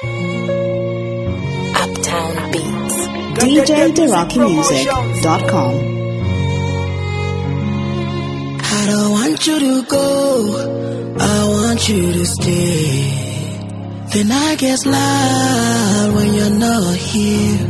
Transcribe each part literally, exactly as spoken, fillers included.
Uptown Beats. D J the Rocky Music dot com. I don't want you to go, I want you to stay. Then I get loud when you're not here.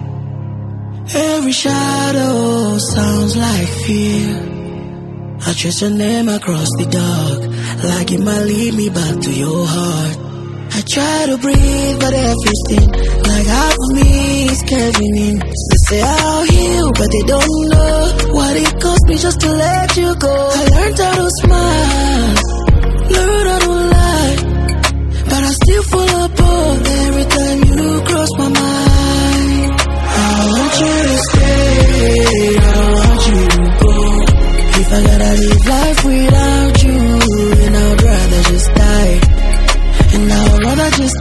Every shadow sounds like fear. I trace your name across the dark, like it might lead me back to your heart. I try to breathe, but everything, like half of me is caving in. They say I'll heal, but they don't know what it cost me just to let you go. I learned how to smile, learned how to lie, but I still fall apart every time you cross my mind. I want you to stay, I want you to go. If I gotta live life without you, then I'd rather just die. And I'd rather just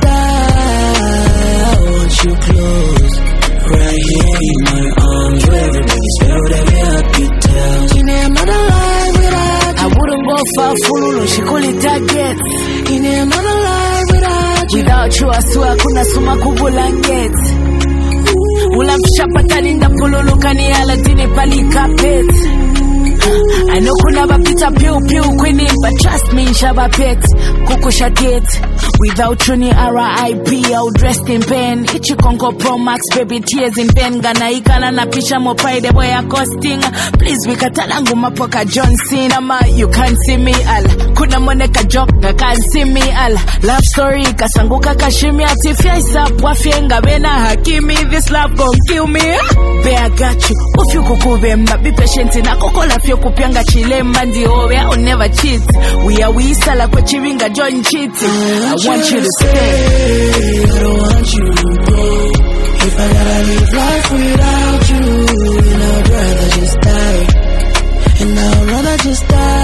die. I want you close, right here in my arms, where everybody's felt every heartbeat tells. In another life without you, I wouldn't go far full, she call it target. in another life without you, Without you I swear kuna suma kubulangeti. Ulampisha patani nda pululu kani aladini pali kapeti. I know kuna bapita piu piu kwini, but trust me shaba pet kukusha tet. Without you ni R I P I would rest in pain. Ichi Congo Pro Max baby tears in pain. Gana ikana na pisha mo pride boy a costing. Please we katalangu mapoka John Cena ma you can't see me al. Kuna moneka joke can't see me al. Love story kasanguka kashimi atifya isap wafyenga bena hakimi. This love gon' kill me. Be I got you. Ufyu kukubemba be patient na kokola fyo kupyanga chilemba ndi owe I'll never cheat. We are we sala kwa chivinga join cheating. I want you to stay, I don't want you to go. If I gotta live life without you, then I'd rather just die. And I'd rather just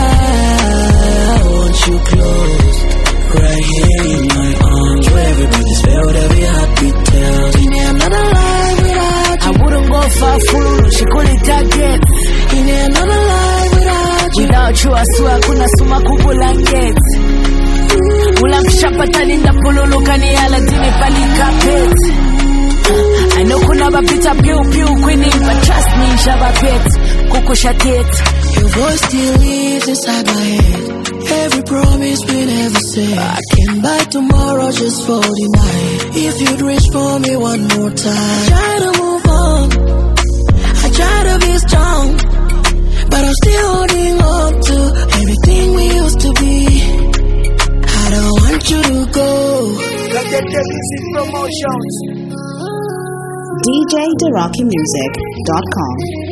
die. I want you close, right here in my arms, where everybody's felt every heartbeat tells. In another life without you, I wouldn't go far full, she call it target. in another life without you, Without you I swear kuna suma kubulangeti. Ulampisha patani nda pululu kani aladini pali kapeti. I know kuna bapita piu piu kwini, but trust me shaba pet kukusha tet. your voice still lives inside my head. Every promise we never said. I can buy tomorrow just for the night. If you'd reach for me one more time. I try to move on, I try to be strong, but I'm still holding on to everything we used to be. I don't want you to go. D J the Rocky Music dot com.